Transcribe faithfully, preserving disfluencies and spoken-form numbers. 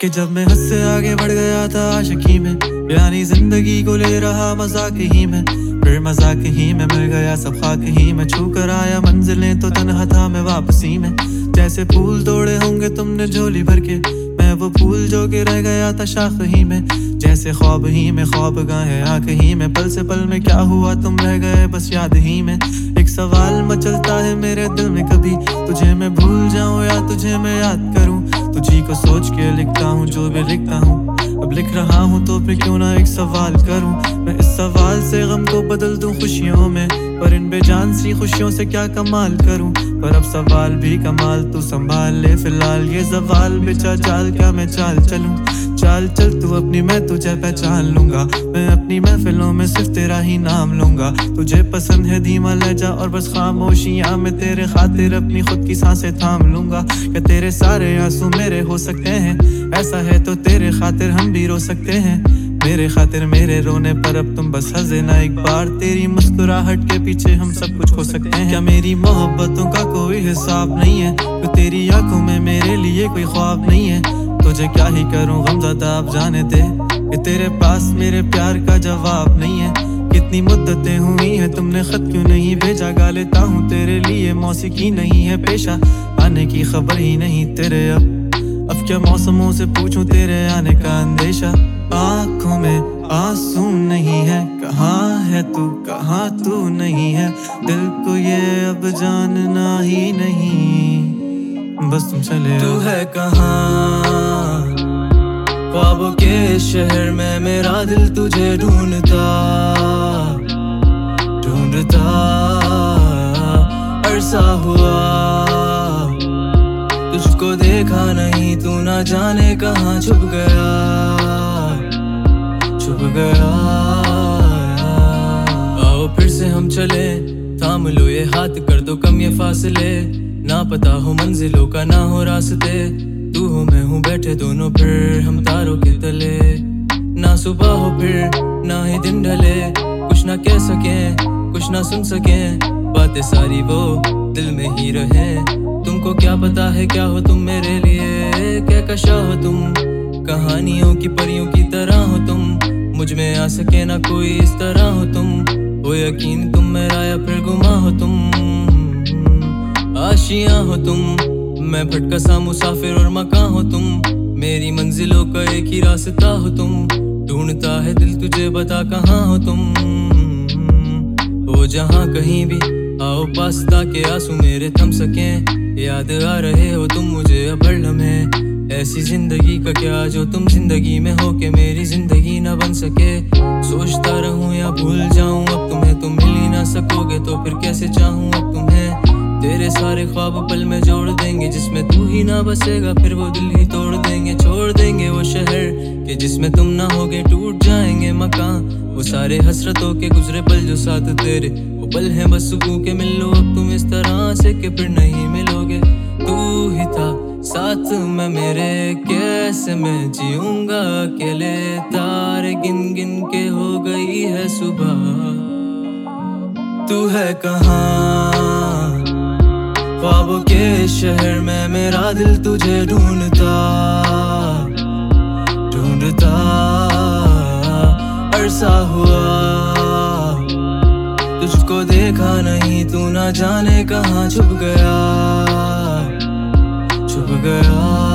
कि जब मैं हद से आगे बढ़ गया था आशिकी में, यानी जिंदगी को ले रहा मजाक ही में, फिर मजाक ही में मिल गया सब खाक ही में। छू कर आया मंजिलें तो तन्हा था मैं वापसी में। जैसे फूल तोड़े होंगे तुमने झोली भर के, मैं वो फूल जो के रह गया था शाख ही में। जैसे ख्वाब ही में ख्वाब गाहे आँख ही में, पल से पल में क्या हुआ तुम रह गए बस याद ही में। एक सवाल मचलता है मेरे दिल में, कभी तुझे मैं भूल जाऊं या तुझे मैं याद करूं। तुझी को सोच के लिखता हूँ जो भी लिखता हूँ, अब लिख रहा हूँ तो फिर क्यों ना एक सवाल करूं। मैं इस सवाल से गम को बदल दूं खुशियों में, पर इन बेजान सी खुशियों से क्या कमाल करूं। पर अब सवाल भी कमाल तू संभाल ले फिलहाल, ये सवाल बेचा चाल क्या मैं चाल चलूं। चाल चल तू अपनी मैं तुझे पहचान लूंगा, मैं अपनी महफिलों में सिर्फ तेरा ही नाम लूंगा। तुझे पसंद है धीमा लहजा और बस खामोशियां, मैं तेरे खातिर अपनी खुद की सांसें थाम लूंगा। क्या तेरे सारे आंसू मेरे हो सकते हैं, ऐसा है तो तेरे खातिर हम भी रो सकते हैं। मेरे खातिर मेरे रोने पर अब तुम बस हंसे ना एक बार, तेरी मुस्कुराहट के पीछे हम सब कुछ खो सकते हैं। क्या मेरी मोहब्बतों का कोई हिसाब नहीं है, तो तेरी आंखों में मेरे लिए कोई ख्वाब नहीं है। तुझे क्या ही करूं गमज़दा अब जाने दे, कि तेरे पास मेरे प्यार का जवाब नहीं है। कितनी मुद्दतें हुई हैं तुमने खत क्यों नहीं भेजा, गा लेता हूँ तेरे लिए मौसीकी नहीं है पेशा। आने की खबर ही नहीं तेरे अब अब क्या मौसमों से पूछूं तेरे आने का अंदेशा। आँखों में आंसू नहीं है, कहाँ है तू कहाँ तू नहीं है, दिल को ये अब जानना ही नहीं, बस तुम चले तू है कहाँ। ख्वाबों के शहर में मेरा दिल तुझे ढूंढता ढूंढता अरसा हुआ, तुझको देखा नहीं तू ना जाने कहाँ छुप गया छुप गया। आओ फिर से हम चले, थाम लो ये हाथ कर दो कम ये फासले, ना पता हो मंजिलों का ना हो रास्ते। तू हो मैं हूँ बैठे दोनों फिर हम तारों के तले, ना सुबह हो फिर ना ही दिन ढले। कुछ ना कह सके कुछ ना सुन सके, बातें सारी वो दिल में ही रहे। तुमको क्या पता है क्या हो तुम मेरे लिए, क्या कशा हो तुम कहानियों की परियों की तरह हो तुम। मुझ में आ सके ना कोई इस तरह हो तुम, हो यकीन तुम मेरा या फिर गुमा हो तुम। आशियां हो तुम, मैं भटका सा मुसाफिर और मकां हो तुम। मेरी मंजिलों का एक ही रास्ता हो तुम, ढूंढता है दिल तुझे बता कहाँ हो तुम। हो जहाँ कहीं भी आओ पास ताके आंसू मेरे थम सके, याद आ रहे हो तुम मुझे अब हर लम्हे। ऐसी जिंदगी का क्या जो तुम जिंदगी में हो के मेरी जिंदगी ना बन सके। सोचता रहूं या भूल जाऊं अब तुम्हें, तुम मिल ही ना सकोगे तो फिर कैसे चाहूं अब तुम्हें। तेरे सारे ख्वाब पल में जोड़ देंगे, जिसमें तू ही ना बसेगा फिर वो दिल ही तोड़ देंगे। छोड़ देंगे वो शहर के जिसमें तुम ना होगे, टूट जाएंगे मकान वो सारे हसरतों के गुजरे पल जो साथ तेरे वो पल हैं बस सुकून के। मिल लो अब तुम इस तरह से कि फिर नहीं मिलोगे। तू ही था साथ में मेरे, कैसे मैं जीऊंगा अकेले। तारे गिन गिन के हो गई है सुबह, तू है कहाँ। ख्वाबों के शहर में मेरा दिल तुझे ढूंढता ढूंढता अरसा हुआ, तुझको देखा नहीं तू ना जाने कहाँ छुप गया छुप गया।